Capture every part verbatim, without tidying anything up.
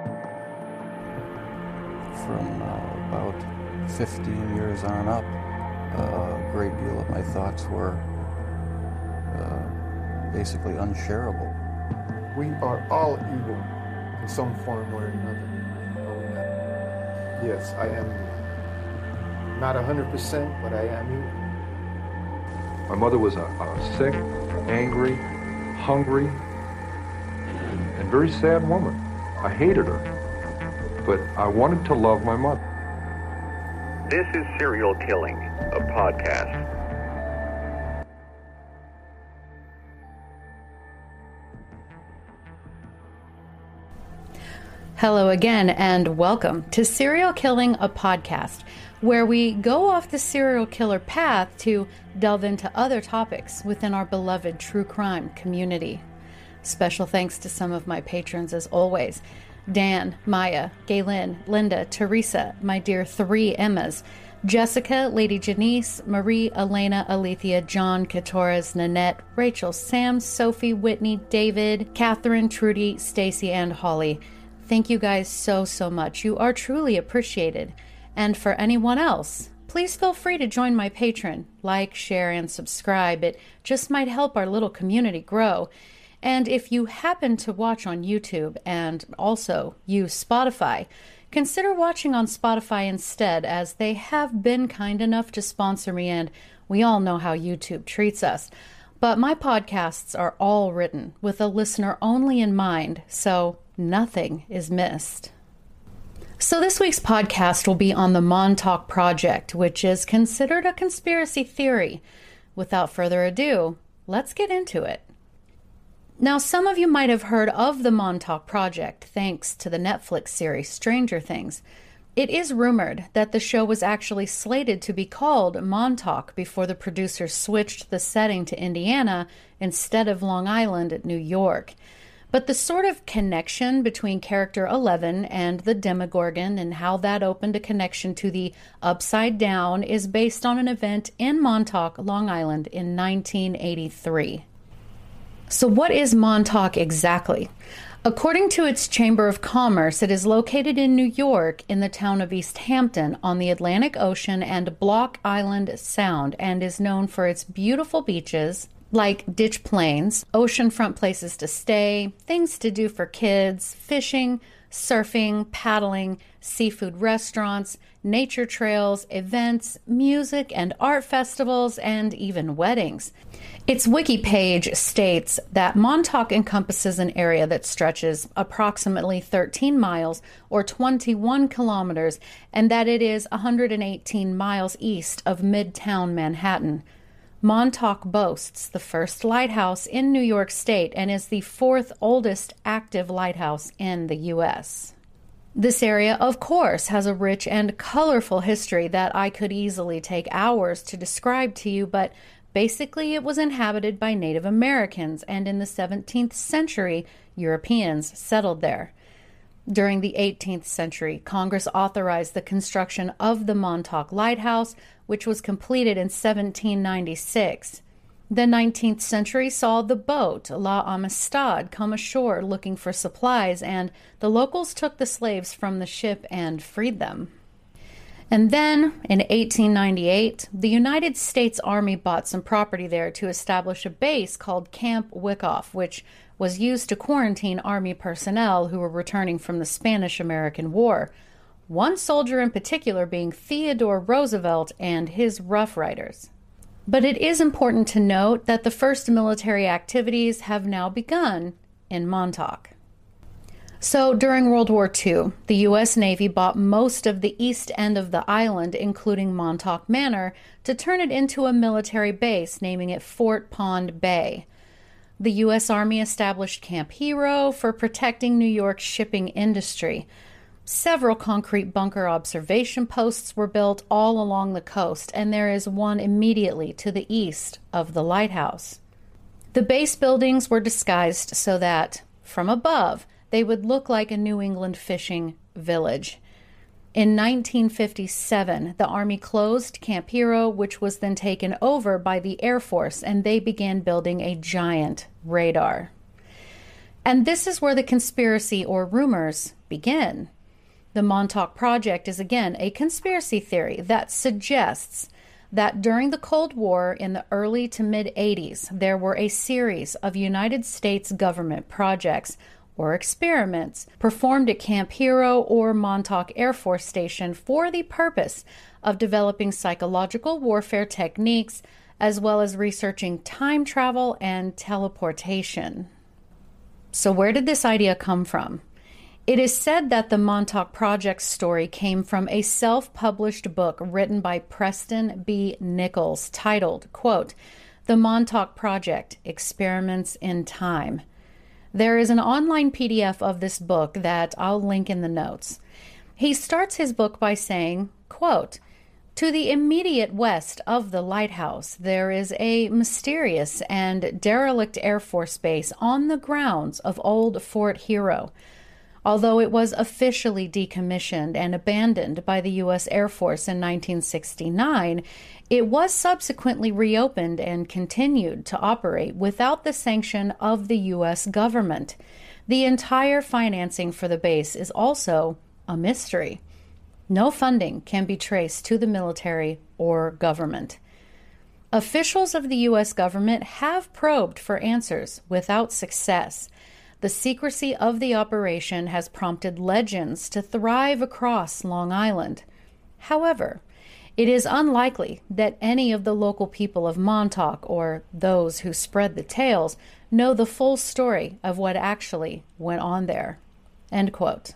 From uh, about fifteen years on up, uh, a great deal of my thoughts were uh, basically unshareable. We are all evil in some form or another. Yes, I am not one hundred percent, but I am evil. My mother was a, a sick, angry, hungry, and, and very sad woman. I hated her, but I wanted to love my mother. This is Serial Killing, a podcast. Hello again, and welcome to Serial Killing, a podcast, where we go off the serial killer path to delve into other topics within our beloved true crime community. Special thanks to some of my patrons as always. Dan, Maya, Galen, Linda, Teresa, my dear three Emmas, Jessica, Lady Janice, Marie, Elena, Alethea, John, Katoras, Nanette, Rachel, Sam, Sophie, Whitney, David, Catherine, Trudy, Stacy, and Holly. Thank you guys so, so much. You are truly appreciated. And for anyone else, please feel free to join my Patreon. Like, share, and subscribe. It just might help our little community grow. And if you happen to watch on YouTube and also use Spotify, consider watching on Spotify instead, as they have been kind enough to sponsor me, and we all know how YouTube treats us. But my podcasts are all written with a listener only in mind, so nothing is missed. So this week's podcast will be on the Montauk Project, which is considered a conspiracy theory. Without further ado, let's get into it. Now, some of you might have heard of the Montauk Project thanks to the Netflix series Stranger Things. It is rumored that the show was actually slated to be called Montauk before the producers switched the setting to Indiana instead of Long Island, New York. But the sort of connection between character eleven and the Demogorgon and how that opened a connection to the Upside Down is based on an event in Montauk, Long Island in nineteen eighty-three. So what is Montauk exactly? According to its Chamber of Commerce, it is located in New York in the town of East Hampton on the Atlantic Ocean and Block Island Sound, and is known for its beautiful beaches like Ditch Plains, oceanfront places to stay, things to do for kids, fishing, surfing, paddling, seafood restaurants, nature trails, events, music and art festivals, and even weddings. Its wiki page states that Montauk encompasses an area that stretches approximately thirteen miles or twenty-one kilometers, and that it is one hundred eighteen miles east of Midtown Manhattan. Montauk boasts the first lighthouse in New York State and is the fourth oldest active lighthouse in the U S. This area, of course, has a rich and colorful history that I could easily take hours to describe to you, but basically it was inhabited by Native Americans, and in the seventeenth century, Europeans settled there. During the eighteenth century, Congress authorized the construction of the Montauk Lighthouse, which was completed in seventeen ninety-six. The nineteenth century saw the boat La Amistad come ashore looking for supplies, and the locals took the slaves from the ship and freed them. And then, in eighteen ninety-eight, the United States Army bought some property there to establish a base called Camp Wyckoff, which was used to quarantine Army personnel who were returning from the Spanish-American War, one soldier in particular being Theodore Roosevelt and his Rough Riders. But it is important to note that the first military activities have now begun in Montauk. So during World War Two, the U S Navy bought most of the east end of the island, including Montauk Manor, to turn it into a military base, naming it Fort Pond Bay. The U S Army established Camp Hero for protecting New York's shipping industry. Several concrete bunker observation posts were built all along the coast, and there is one immediately to the east of the lighthouse. The base buildings were disguised so that, from above, they would look like a New England fishing village. In nineteen fifty-seven, the Army closed Camp Hero, which was then taken over by the Air Force, and they began building a giant radar. And this is where the conspiracy or rumors begin. The Montauk Project is again a conspiracy theory that suggests that during the Cold War in the early to mid eighties, there were a series of United States government projects or experiments performed at Camp Hero or Montauk Air Force Station for the purpose of developing psychological warfare techniques, as well as researching time travel and teleportation. So where did this idea come from? It is said that the Montauk Project story came from a self-published book written by Preston B. Nichols titled, quote, The Montauk Project, Experiments in Time. There is an online P D F of this book that I'll link in the notes. He starts his book by saying, quote, To the immediate west of the lighthouse, there is a mysterious and derelict Air Force base on the grounds of old Fort Hero. Although it was officially decommissioned and abandoned by the U S Air Force in nineteen sixty-nine, it was subsequently reopened and continued to operate without the sanction of the U S government. The entire financing for the base is also a mystery. No funding can be traced to the military or government. Officials of the U S government have probed for answers without success. The secrecy of the operation has prompted legends to thrive across Long Island. However, it is unlikely that any of the local people of Montauk or those who spread the tales know the full story of what actually went on there. End quote.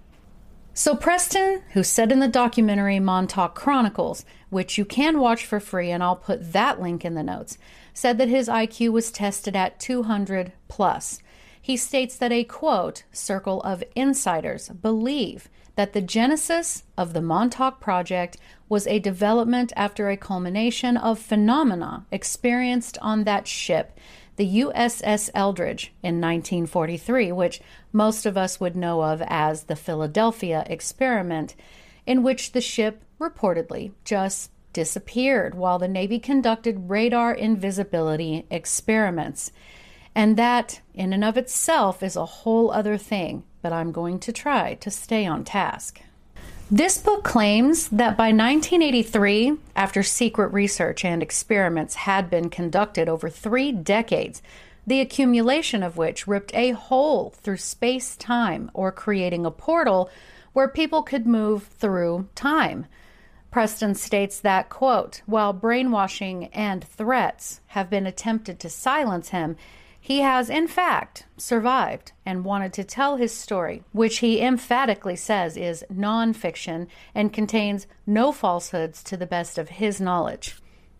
So Preston, who said in the documentary Montauk Chronicles, which you can watch for free, and I'll put that link in the notes, said that his I Q was tested at two hundred plus. He states that a, quote, circle of insiders believe that the genesis of the Montauk Project was a development after a culmination of phenomena experienced on that ship, the U S S Eldridge, in nineteen forty-three, which most of us would know of as the Philadelphia experiment, in which the ship reportedly just disappeared while the Navy conducted radar invisibility experiments. And that, in and of itself, is a whole other thing, but I'm going to try to stay on task. This book claims that by nineteen eighty-three, after secret research and experiments had been conducted over three decades, the accumulation of which ripped a hole through space-time or creating a portal where people could move through time. Preston states that, quote, while brainwashing and threats have been attempted to silence him, he has, in fact, survived and wanted to tell his story, which he emphatically says is nonfiction and contains no falsehoods to the best of his knowledge.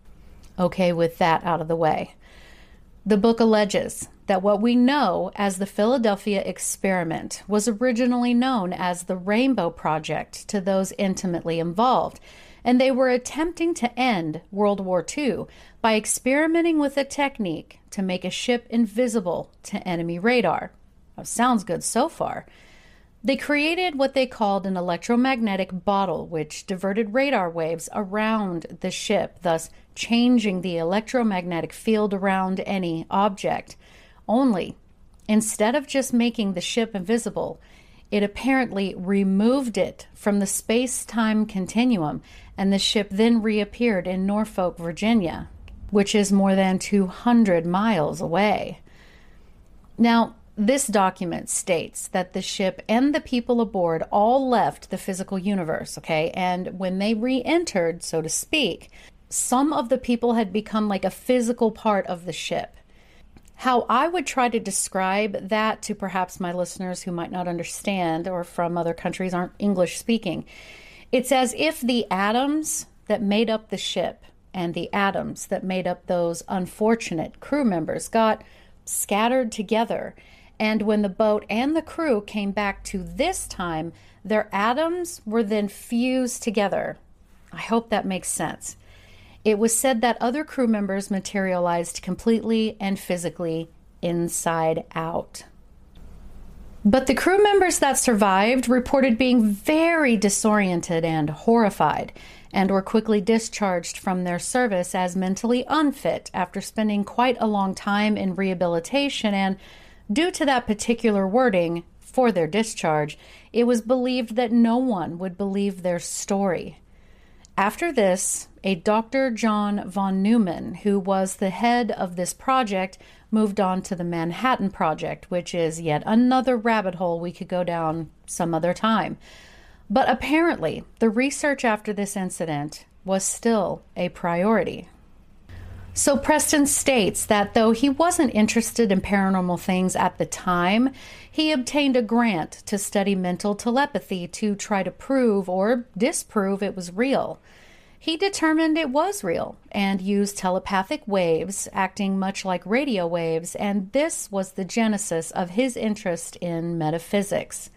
Okay, with that out of the way. The book alleges that what we know as the Philadelphia experiment was originally known as the Rainbow Project to those intimately involved, and they were attempting to end World War Two by experimenting with a technique to make a ship invisible to enemy radar. Now, sounds good so far. They created what they called an electromagnetic bottle, which diverted radar waves around the ship, thus changing the electromagnetic field around any object. Only, instead of just making the ship invisible, it apparently removed it from the space-time continuum, and the ship then reappeared in Norfolk, Virginia, which is more than two hundred miles away. Now, this document states that the ship and the people aboard all left the physical universe, okay? And when they re-entered, so to speak, some of the people had become like a physical part of the ship. How I would try to describe that to perhaps my listeners who might not understand or from other countries aren't English speaking, it's as if the atoms that made up the ship and the atoms that made up those unfortunate crew members got scattered together. And when the boat and the crew came back to this time, their atoms were then fused together. I hope that makes sense. It was said that other crew members materialized completely and physically inside out. But the crew members that survived reported being very disoriented and horrified, and were quickly discharged from their service as mentally unfit after spending quite a long time in rehabilitation and Due to that particular wording for their discharge, it was believed that no one would believe their story. After this, a Doctor John von Neumann, who was the head of this project, moved on to the Manhattan Project, which is yet another rabbit hole we could go down some other time. But apparently, the research after this incident was still a priority. So Preston states that though he wasn't interested in paranormal things at the time, he obtained a grant to study mental telepathy to try to prove or disprove it was real. He determined it was real and used telepathic waves, acting much like radio waves, and this was the genesis of his interest in metaphysics.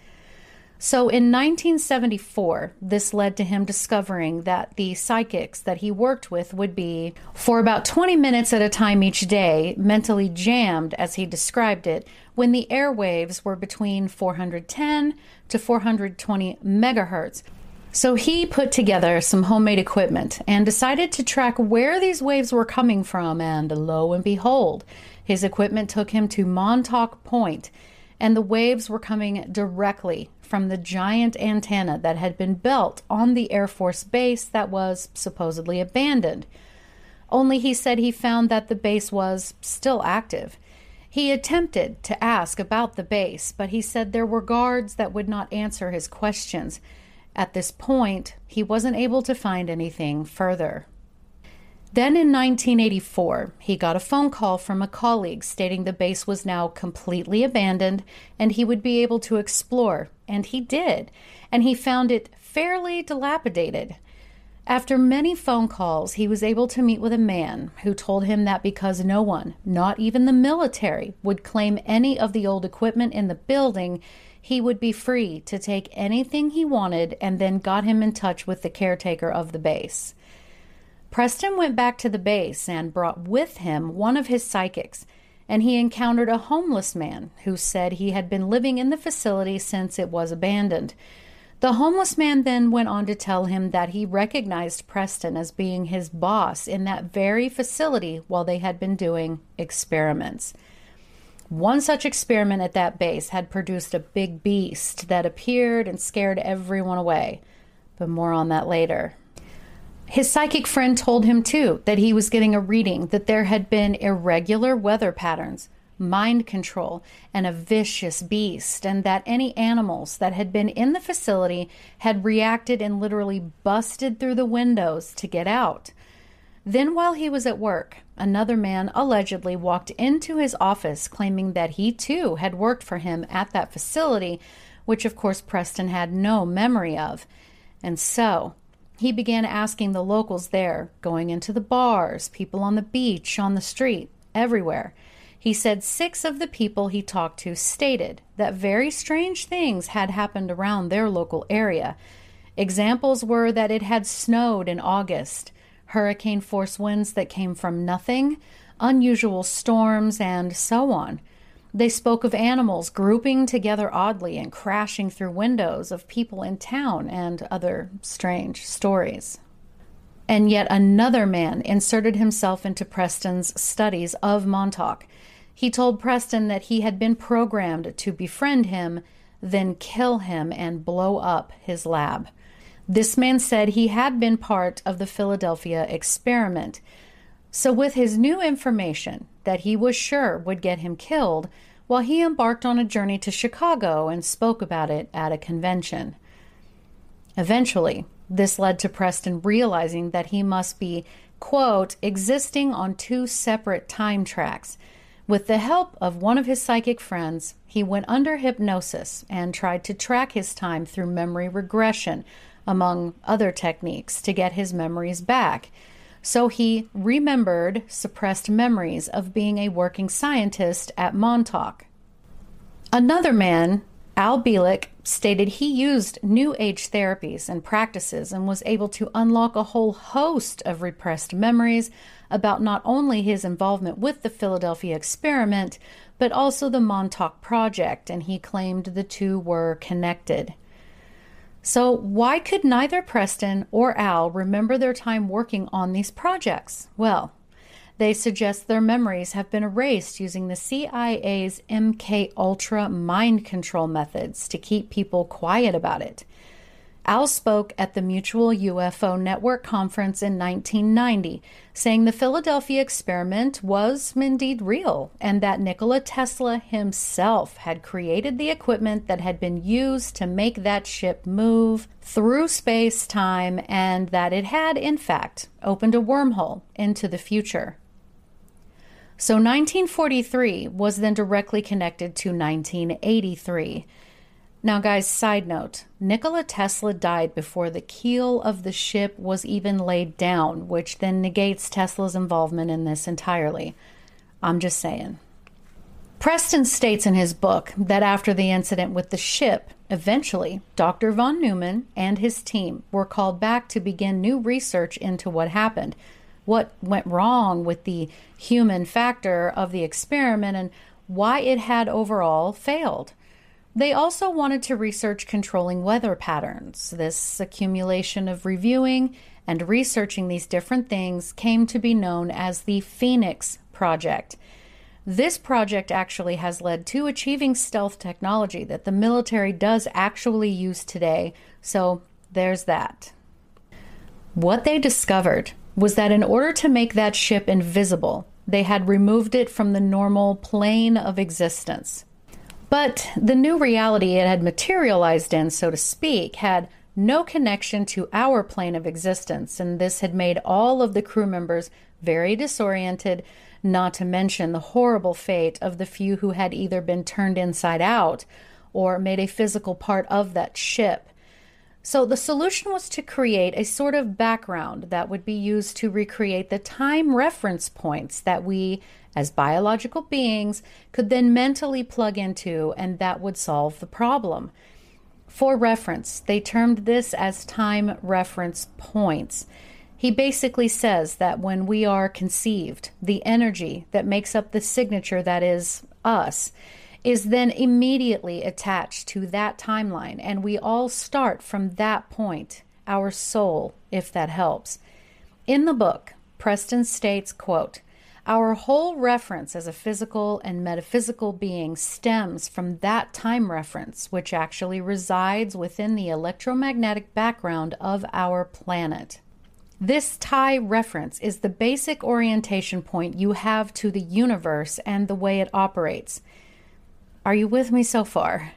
So in nineteen seventy-four, this led to him discovering that the psychics that he worked with would be, for about twenty minutes at a time each day, mentally jammed, as he described it, when the airwaves were between four hundred ten to four hundred twenty megahertz. So he put together some homemade equipment and decided to track where these waves were coming from, and lo and behold, his equipment took him to Montauk Point, and the waves were coming directly from the giant antenna that had been built on the Air Force base that was supposedly abandoned. Only he said he found that the base was still active. He attempted to ask about the base, but he said there were guards that would not answer his questions. At this point, he wasn't able to find anything further. Then in nineteen eighty-four, he got a phone call from a colleague stating the base was now completely abandoned and he would be able to explore, and he did, and he found it fairly dilapidated. After many phone calls, he was able to meet with a man who told him that because no one, not even the military, would claim any of the old equipment in the building, he would be free to take anything he wanted, and then got him in touch with the caretaker of the base. Preston went back to the base and brought with him one of his psychics, and he encountered a homeless man who said he had been living in the facility since it was abandoned. The homeless man then went on to tell him that he recognized Preston as being his boss in that very facility while they had been doing experiments. One such experiment at that base had produced a big beast that appeared and scared everyone away, but more on that later. His psychic friend told him, too, that he was getting a reading that there had been irregular weather patterns, mind control, and a vicious beast, and that any animals that had been in the facility had reacted and literally busted through the windows to get out. Then while he was at work, another man allegedly walked into his office claiming that he, too, had worked for him at that facility, which, of course, Preston had no memory of. And so he began asking the locals there, going into the bars, people on the beach, on the street, everywhere. He said six of the people he talked to stated that very strange things had happened around their local area. Examples were that it had snowed in August, hurricane-force winds that came from nothing, unusual storms, and so on. They spoke of animals grouping together oddly and crashing through windows of people in town, and other strange stories. And yet another man inserted himself into Preston's studies of Montauk. He told Preston that he had been programmed to befriend him, then kill him and blow up his lab. This man said he had been part of the Philadelphia experiment. So with his new information that he was sure would get him killed, well, he embarked on a journey to Chicago and spoke about it at a convention. Eventually, this led to Preston realizing that he must be, quote, existing on two separate time tracks. With the help of one of his psychic friends, he went under hypnosis and tried to track his time through memory regression, among other techniques, to get his memories back. So he remembered suppressed memories of being a working scientist at Montauk. Another man, Al Bielek, stated he used New Age therapies and practices and was able to unlock a whole host of repressed memories about not only his involvement with the Philadelphia experiment, but also the Montauk Project, and he claimed the two were connected. So why could neither Preston or Al remember their time working on these projects? Well, They suggest their memories have been erased using the C I A's M K Ultra mind control methods to keep people quiet about it. Al spoke at the Mutual U F O Network conference in nineteen ninety, saying the Philadelphia experiment was indeed real and that Nikola Tesla himself had created the equipment that had been used to make that ship move through space-time, and that it had, in fact, opened a wormhole into the future. So nineteen forty-three was then directly connected to nineteen eighty-three. Now, guys, side note, Nikola Tesla died before the keel of the ship was even laid down, which then negates Tesla's involvement in this entirely. I'm just saying. Preston states in his book that after the incident with the ship, eventually, Doctor von Neumann and his team were called back to begin new research into what happened, what went wrong with the human factor of the experiment, and why it had overall failed. They also wanted to research controlling weather patterns. This accumulation of reviewing and researching these different things came to be known as the Phoenix Project. This project actually has led to achieving stealth technology that the military does actually use today, so there's that. What they discovered was that in order to make that ship invisible, they had removed it from the normal plane of existence. But the new reality it had materialized in, so to speak, had no connection to our plane of existence, and this had made all of the crew members very disoriented, not to mention the horrible fate of the few who had either been turned inside out or made a physical part of that ship. So the solution was to create a sort of background that would be used to recreate the time reference points that we, as biological beings, could then mentally plug into, and that would solve the problem. For reference, they termed this as time reference points. He basically says that when we are conceived, the energy that makes up the signature that is us is then immediately attached to that timeline, and we all start from that point, our soul, if that helps. In the book, Preston states, quote, "Our whole reference as a physical and metaphysical being stems from that time reference, which actually resides within the electromagnetic background of our planet. This tie reference is the basic orientation point you have to the universe and the way it operates." Are you with me so far?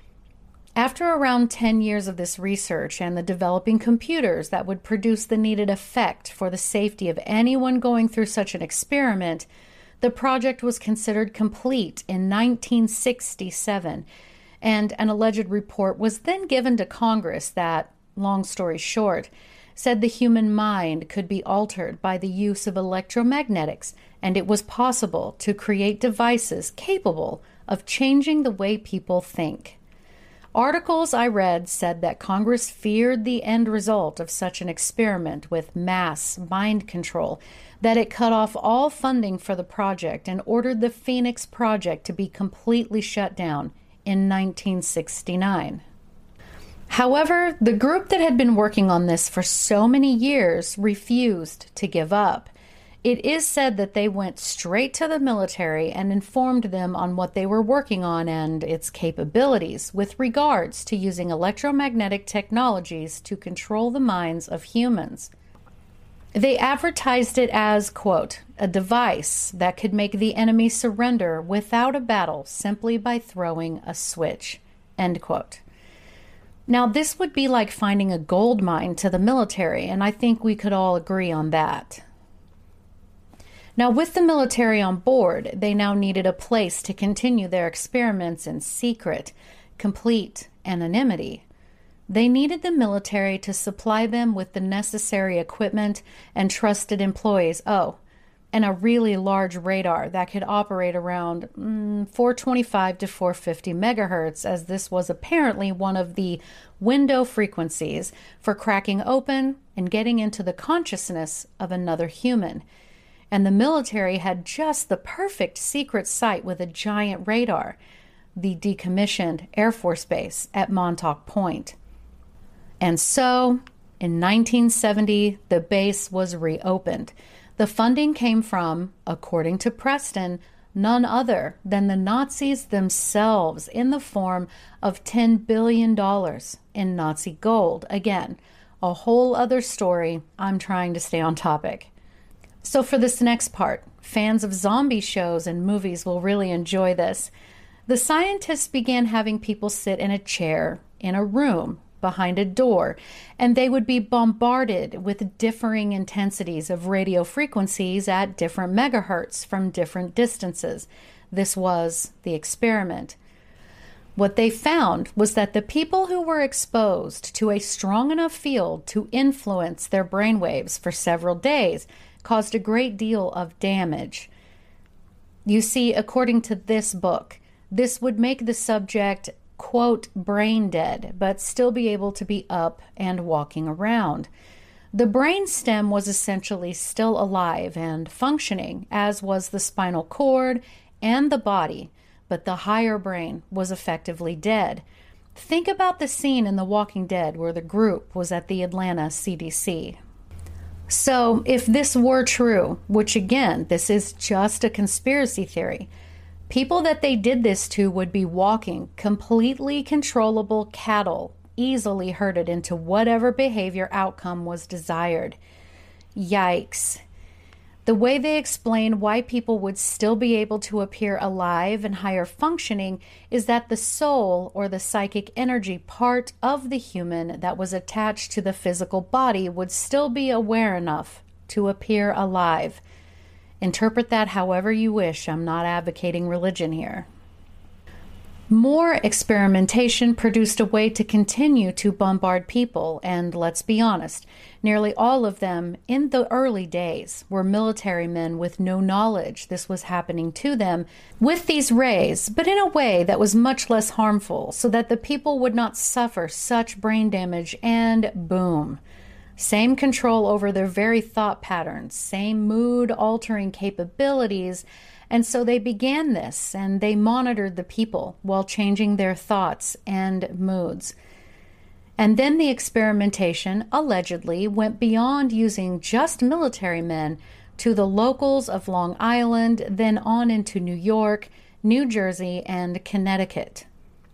After around ten years of this research and the developing computers that would produce the needed effect for the safety of anyone going through such an experiment, the project was considered complete in nineteen sixty-seven, and an alleged report was then given to Congress that, long story short, said the human mind could be altered by the use of electromagnetics, and it was possible to create devices capable of changing the way people think. Articles I read said that Congress feared the end result of such an experiment with mass mind control, that it cut off all funding for the project and ordered the Phoenix Project to be completely shut down in nineteen sixty-nine. However, the group that had been working on this for so many years refused to give up. It is said that they went straight to the military and informed them on what they were working on and its capabilities with regards to using electromagnetic technologies to control the minds of humans. They advertised it as, quote, "a device that could make the enemy surrender without a battle simply by throwing a switch," end quote. Now, this would be like finding a gold mine to the military, and I think we could all agree on that. Now, with the military on board, they now needed a place to continue their experiments in secret, complete anonymity. They needed the military to supply them with the necessary equipment and trusted employees. Oh, and a really large radar that could operate around mm, four twenty-five to four fifty megahertz, as this was apparently one of the window frequencies for cracking open and getting into the consciousness of another human. And the military had just the perfect secret site with a giant radar, the decommissioned Air Force Base at Montauk Point. And so, in nineteen seventy, the base was reopened. The The funding came from, according to Preston, none other than the Nazis themselves in the form of ten billion dollars in Nazi gold. Again, a whole other story. I'm trying to stay on topic. So for this next part, fans of zombie shows and movies will really enjoy this. The scientists began having people sit in a chair in a room behind a door, and they would be bombarded with differing intensities of radio frequencies at different megahertz from different distances. This was the experiment. What they found was that the people who were exposed to a strong enough field to influence their brainwaves for several days caused a great deal of damage. You see, according to this book, this would make the subject, quote, brain dead, but still be able to be up and walking around. The brain stem was essentially still alive and functioning, as was the spinal cord and the body, but the higher brain was effectively dead. Think about the scene in The Walking Dead where the group was at the Atlanta C D C. So if this were true, which again, this is just a conspiracy theory, people that they did this to would be walking completely controllable cattle, easily herded into whatever behavior outcome was desired. Yikes. The way they explain why people would still be able to appear alive and higher functioning is that the soul or the psychic energy part of the human that was attached to the physical body would still be aware enough to appear alive. Interpret that however you wish. I'm not advocating religion here. More experimentation produced a way to continue to bombard people, and let's be honest, nearly all of them in the early days were military men with no knowledge this was happening to them with these rays, but in a way that was much less harmful so that the people would not suffer such brain damage, and boom. Same control over their very thought patterns, same mood-altering capabilities, and so they began this, and they monitored the people while changing their thoughts and moods. And then the experimentation allegedly went beyond using just military men to the locals of Long Island, then on into New York, New Jersey, and Connecticut.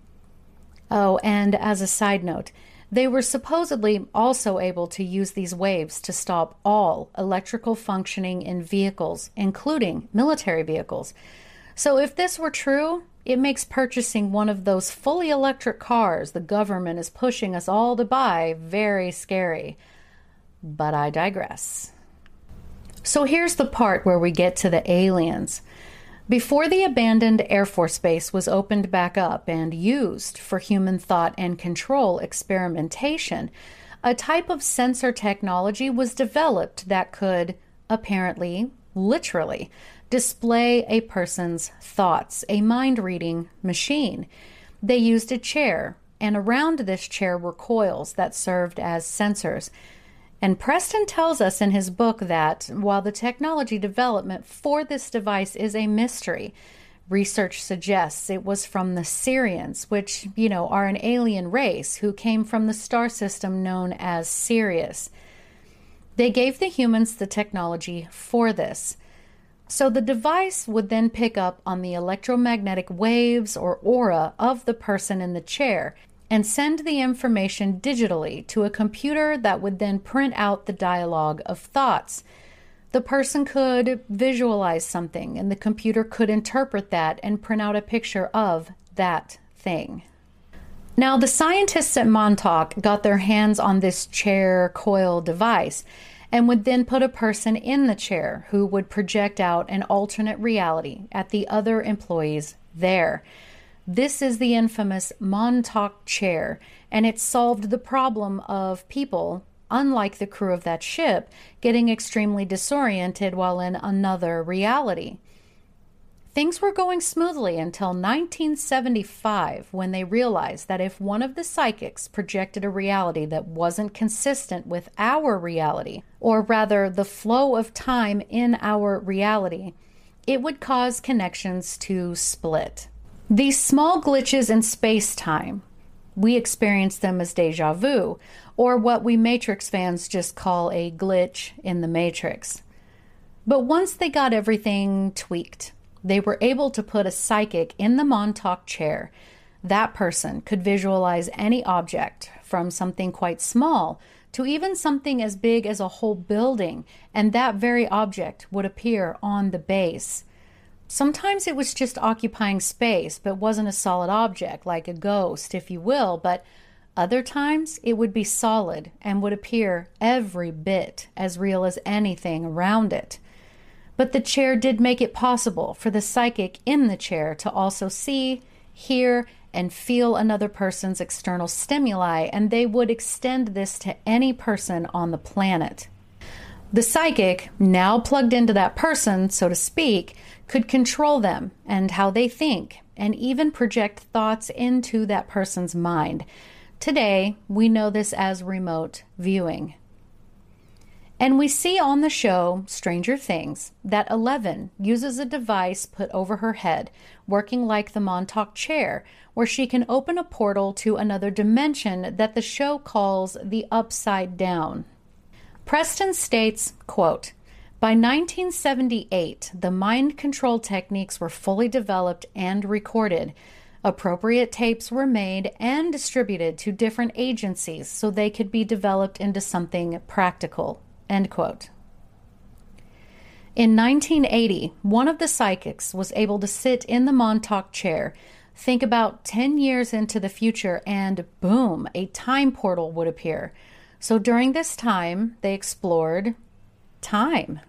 Oh, and as a side note, they were supposedly also able to use these waves to stop all electrical functioning in vehicles, including military vehicles. So if this were true, it makes purchasing one of those fully electric cars the government is pushing us all to buy very scary. But I digress. So here's the part where we get to the aliens. Before the abandoned Air Force Base was opened back up and used for human thought and control experimentation, a type of sensor technology was developed that could, apparently, literally, display a person's thoughts, a mind-reading machine. They used a chair, and around this chair were coils that served as sensors. And Preston tells us in his book that while the technology development for this device is a mystery, research suggests it was from the Sirians, which, you know, are an alien race who came from the star system known as Sirius. They gave the humans the technology for this. So the device would then pick up on the electromagnetic waves or aura of the person in the chair and send the information digitally to a computer that would then print out the dialogue of thoughts. The person could visualize something, and the computer could interpret that and print out a picture of that thing. Now, the scientists at Montauk got their hands on this chair coil device and would then put a person in the chair who would project out an alternate reality at the other employees there. This is the infamous Montauk chair, and it solved the problem of people, unlike the crew of that ship, getting extremely disoriented while in another reality. Things were going smoothly until nineteen seventy-five, when they realized that if one of the psychics projected a reality that wasn't consistent with our reality, or rather the flow of time in our reality, it would cause connections to split. These small glitches in space-time, we experience them as déjà vu, or what we Matrix fans just call a glitch in the Matrix. But once they got everything tweaked, they were able to put a psychic in the Montauk chair. That person could visualize any object, from something quite small to even something as big as a whole building, and that very object would appear on the base. Sometimes it was just occupying space, but wasn't a solid object, like a ghost, if you will, but other times it would be solid and would appear every bit as real as anything around it. But the chair did make it possible for the psychic in the chair to also see, hear, and feel another person's external stimuli, and they would extend this to any person on the planet. The psychic, now plugged into that person, so to speak, could control them and how they think, and even project thoughts into that person's mind. Today, we know this as remote viewing. And we see on the show Stranger Things that Eleven uses a device put over her head, working like the Montauk chair, where she can open a portal to another dimension that the show calls the Upside Down. Preston states, quote, "By nineteen seventy-eight, the mind control techniques were fully developed and recorded. Appropriate tapes were made and distributed to different agencies so they could be developed into something practical." End quote. In nineteen eighty, one of the psychics was able to sit in the Montauk chair, think about ten years into the future, and boom, a time portal would appear. So during this time, they explored time.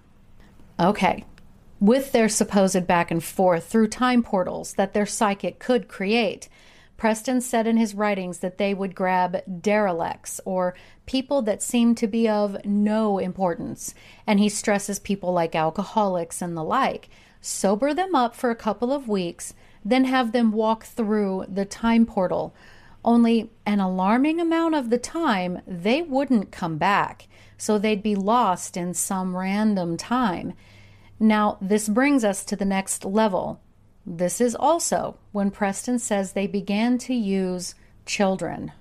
Okay. With their supposed back and forth through time portals that their psychic could create, Preston said in his writings that they would grab derelicts, or people that seemed to be of no importance, and he stresses people like alcoholics and the like, sober them up for a couple of weeks, then have them walk through the time portal. Only an alarming amount of the time, they wouldn't come back, so they'd be lost in some random time. Now, this brings us to the next level. This is also when Preston says they began to use children.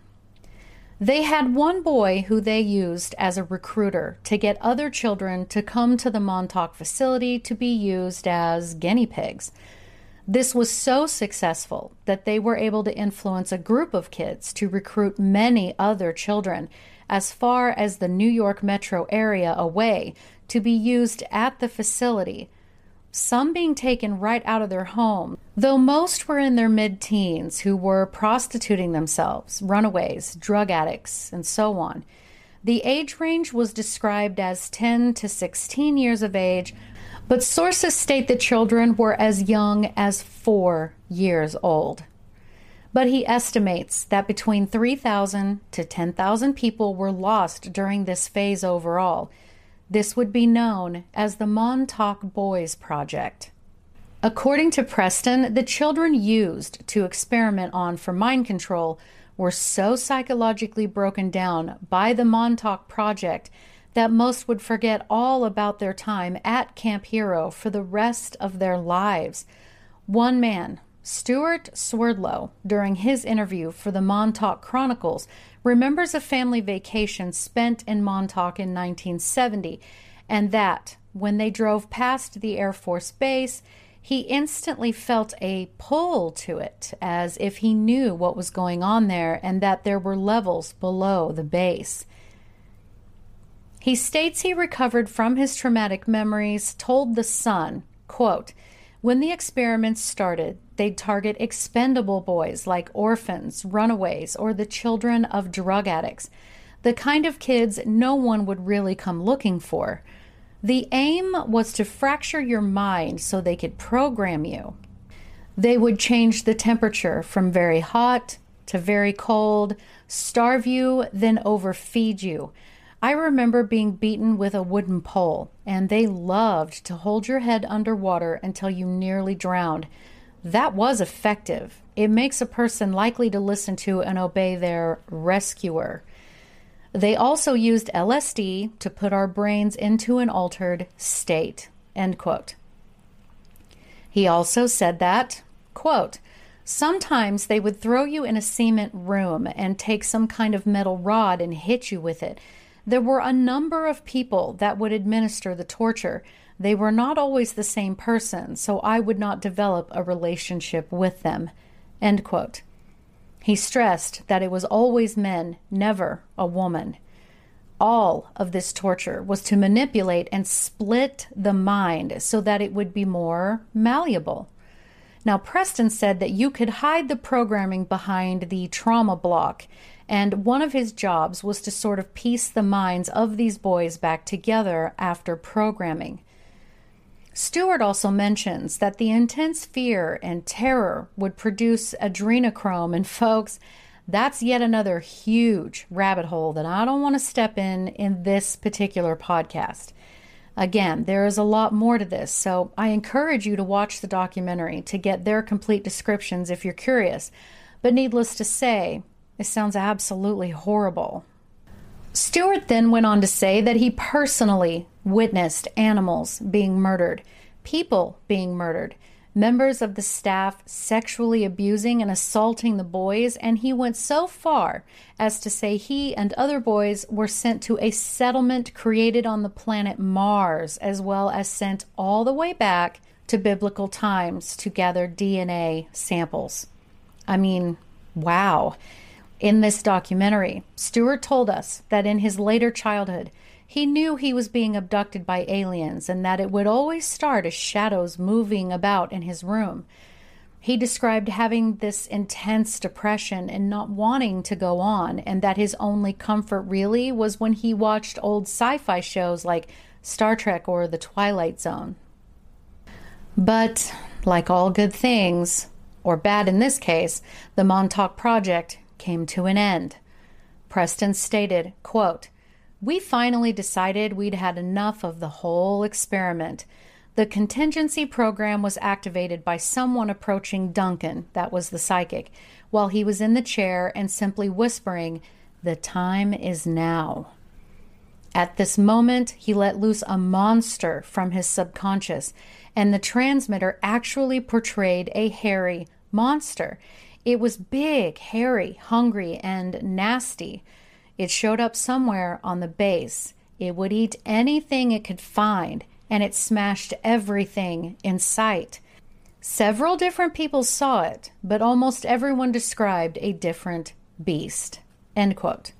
They had one boy who they used as a recruiter to get other children to come to the Montauk facility to be used as guinea pigs. This was so successful that they were able to influence a group of kids to recruit many other children as far as the New York metro area away to be used at the facility, some being taken right out of their home, though most were in their mid-teens who were prostituting themselves, runaways, drug addicts, and so on. The age range was described as ten to sixteen years of age, but sources state that children were as young as four years old. But he estimates that between three thousand to ten thousand people were lost during this phase overall. This would be known as the Montauk Boys Project. According to Preston, the children used to experiment on for mind control were so psychologically broken down by the Montauk Project that most would forget all about their time at Camp Hero for the rest of their lives. One man, Stuart Swerdlow, during his interview for the Montauk Chronicles, remembers a family vacation spent in Montauk in nineteen seventy, and that, when they drove past the Air Force Base, he instantly felt a pull to it, as if he knew what was going on there and that there were levels below the base. He states he recovered from his traumatic memories, told The Sun, quote, "When the experiments started, they'd target expendable boys like orphans, runaways, or the children of drug addicts, the kind of kids no one would really come looking for. The aim was to fracture your mind so they could program you. They would change the temperature from very hot to very cold, starve you, then overfeed you. I remember being beaten with a wooden pole, and they loved to hold your head underwater until you nearly drowned. That was effective. It makes a person likely to listen to and obey their rescuer. They also used L S D to put our brains into an altered state." End quote. He also said that, quote, "Sometimes they would throw you in a cement room and take some kind of metal rod and hit you with it. There were a number of people that would administer the torture. They were not always the same person, so I would not develop a relationship with them." End quote. He stressed that it was always men, never a woman. All of this torture was to manipulate and split the mind so that it would be more malleable. Now, Preston said that you could hide the programming behind the trauma block, and one of his jobs was to sort of piece the minds of these boys back together after programming. Stewart also mentions that the intense fear and terror would produce adrenochrome, and folks, that's yet another huge rabbit hole that I don't want to step in in this particular podcast. Again, there is a lot more to this, so I encourage you to watch the documentary to get their complete descriptions if you're curious. But needless to say, it sounds absolutely horrible. Stewart then went on to say that he personally witnessed animals being murdered, people being murdered, members of the staff sexually abusing and assaulting the boys, and he went so far as to say he and other boys were sent to a settlement created on the planet Mars, as well as sent all the way back to biblical times to gather D N A samples. I mean, wow. In this documentary, Stewart told us that in his later childhood, he knew he was being abducted by aliens and that it would always start as shadows moving about in his room. He described having this intense depression and not wanting to go on, and that his only comfort really was when he watched old sci-fi shows like Star Trek or The Twilight Zone. But, like all good things, or bad in this case, the Montauk Project came to an end. Preston stated, quote, "We finally decided we'd had enough of the whole experiment. The contingency program was activated by someone approaching Duncan, that was the psychic, while he was in the chair and simply whispering, 'The time is now.' At this moment, he let loose a monster from his subconscious, and the transmitter actually portrayed a hairy monster. It was big, hairy, hungry, and nasty. It showed up somewhere on the base. It would eat anything it could find, and it smashed everything in sight. Several different people saw it, but almost everyone described a different beast." End quote.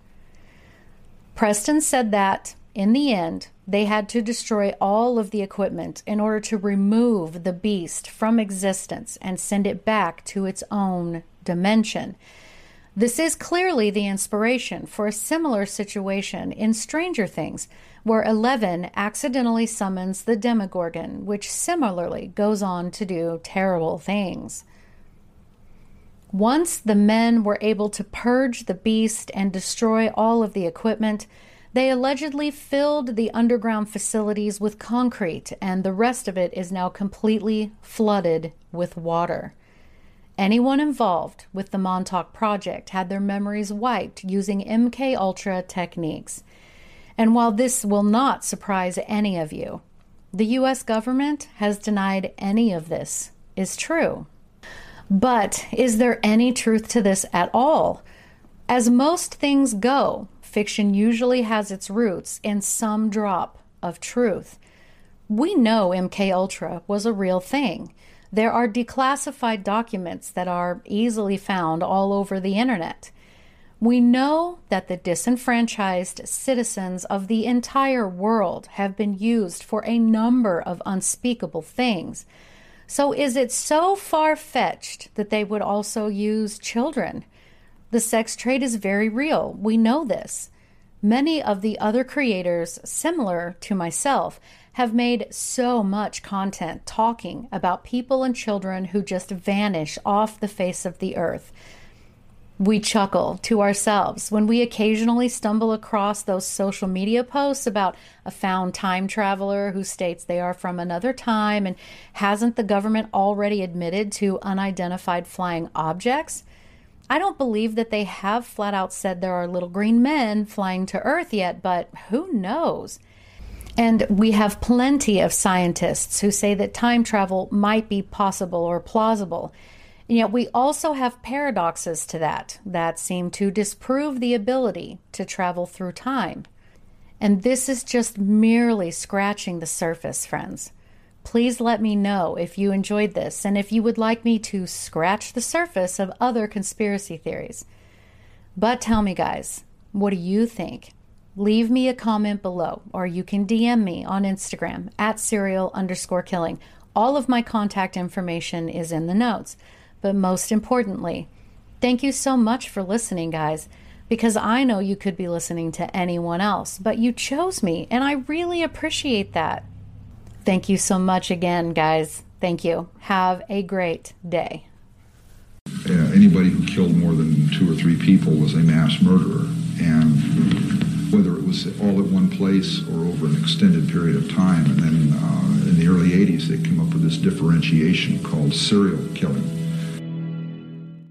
Preston said that, in the end, they had to destroy all of the equipment in order to remove the beast from existence and send it back to its own dimension. This is clearly the inspiration for a similar situation in Stranger Things, where Eleven accidentally summons the Demogorgon, which similarly goes on to do terrible things. Once the men were able to purge the beast and destroy all of the equipment, they allegedly filled the underground facilities with concrete, and the rest of it is now completely flooded with water. Anyone involved with the Montauk Project had their memories wiped using M K Ultra techniques. And while this will not surprise any of you, the U S government has denied any of this is true. But is there any truth to this at all? As most things go, fiction usually has its roots in some drop of truth. We know M K Ultra was a real thing. There are declassified documents that are easily found all over the internet. We know that the disenfranchised citizens of the entire world have been used for a number of unspeakable things. So is it so far-fetched that they would also use children? The sex trade is very real. We know this. Many of the other creators, similar to myself, have made so much content talking about people and children who just vanish off the face of the earth. We chuckle to ourselves when we occasionally stumble across those social media posts about a found time traveler who states they are from another time, and hasn't the government already admitted to unidentified flying objects? I don't believe that they have flat out said there are little green men flying to Earth yet, but who knows? And we have plenty of scientists who say that time travel might be possible or plausible. And yet we also have paradoxes to that that seem to disprove the ability to travel through time. And this is just merely scratching the surface, friends. Please let me know if you enjoyed this and if you would like me to scratch the surface of other conspiracy theories. But tell me, guys, what do you think? Leave me a comment below, or you can D M me on Instagram at serial underscore killing. All of my contact information is in the notes. But most importantly, thank you so much for listening, guys, because I know you could be listening to anyone else, but you chose me, and I really appreciate that. Thank you so much again, guys. Thank you. Have a great day. Uh, anybody who killed more than two or three people was a mass murderer, and whether it was all at one place or over an extended period of time. And then uh, in the early eighties, they came up with this differentiation called serial killing.